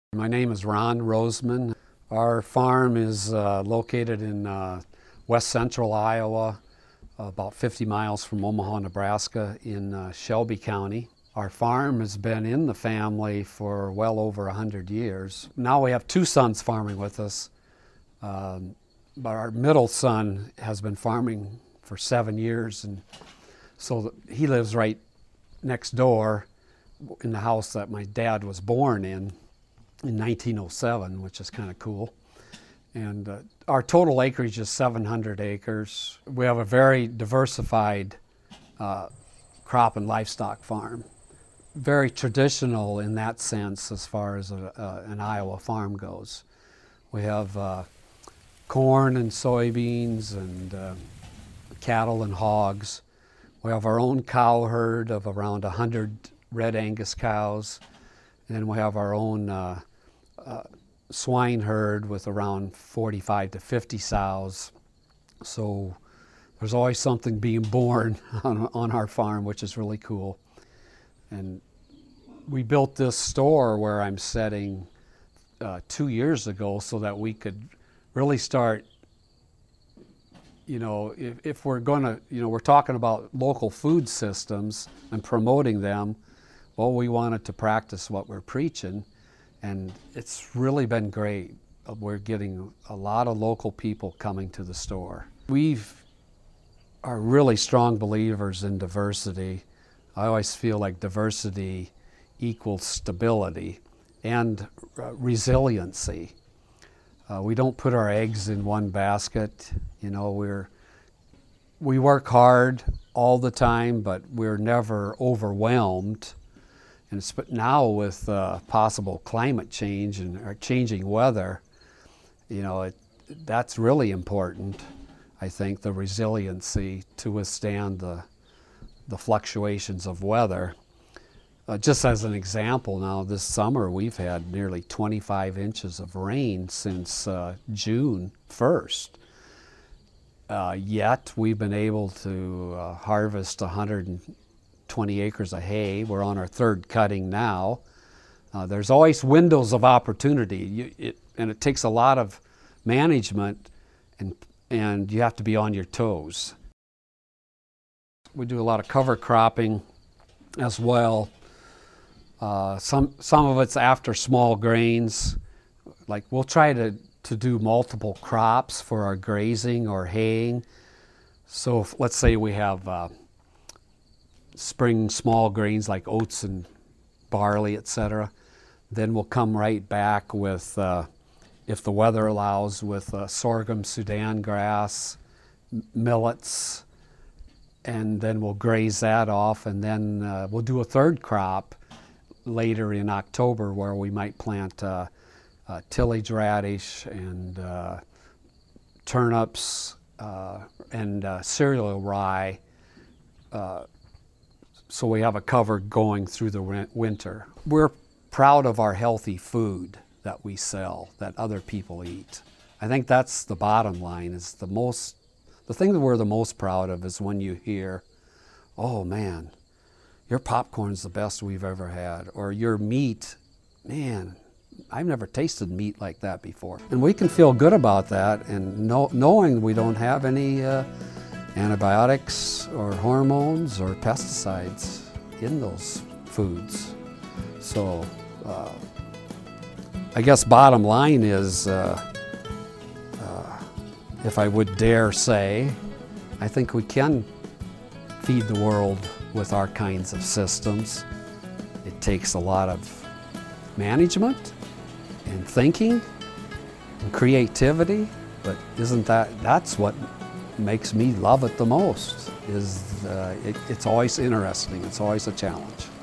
My name is Ron Roseman. Our farm is located in west central Iowa, about 50 miles from Omaha, Nebraska, in Shelby County. Our farm has been in the family for well over 100 years. Now we have two sons farming with us, but our middle son has been farming for 7 years, and so he lives right next door in the house that my dad was born in 1907, which is kind of cool. And our total acreage is 700 acres. We have a very diversified crop and livestock farm. Very traditional in that sense as far as an Iowa farm goes. We have corn and soybeans and cattle and hogs. We have our own cow herd of around 100 red Angus cows. And then we have our own swine herd with around 45 to 50 sows. So there's always something being born on our farm, which is really cool. And we built this store where I'm setting 2 years ago so that we could really start, if we're going to, we're talking about local food systems and promoting them. Well, we wanted to practice what we're preaching, and it's really been great. We're getting a lot of local people coming to the store. We are really strong believers in diversity. I always feel like diversity equals stability and resiliency. We don't put our eggs in one basket. We work hard all the time, but we're never overwhelmed. And now with possible climate change and changing weather, that's really important. I think the resiliency to withstand the fluctuations of weather. Just as an example, now this summer we've had nearly 25 inches of rain since June 1st. Yet we've been able to harvest 120 acres of hay. We're on our third cutting now. There's always windows of opportunity, and it takes a lot of management, and you have to be on your toes. We do a lot of cover cropping as well. Some of it's after small grains. Like we'll try to do multiple crops for our grazing or haying. So let's say we have spring small grains like oats and barley, etc. Then we'll come right back with, if the weather allows, with sorghum, Sudan grass, millets, and then we'll graze that off, and then we'll do a third crop later in October where we might plant tillage radish and turnips and cereal rye. So we have a cover going through the winter. We're proud of our healthy food that we sell, that other people eat. I think that's the bottom line. Is the thing that we're the most proud of is when you hear, "Oh man, your popcorn's the best we've ever had," or "Your meat, man, I've never tasted meat like that before." And we can feel good about that, and knowing we don't have any antibiotics or hormones or pesticides in those foods. So I guess bottom line is, if I would dare say, I think we can feed the world with our kinds of systems. It takes a lot of management and thinking and creativity, but that's what makes me love it the most. It's always interesting, it's always a challenge.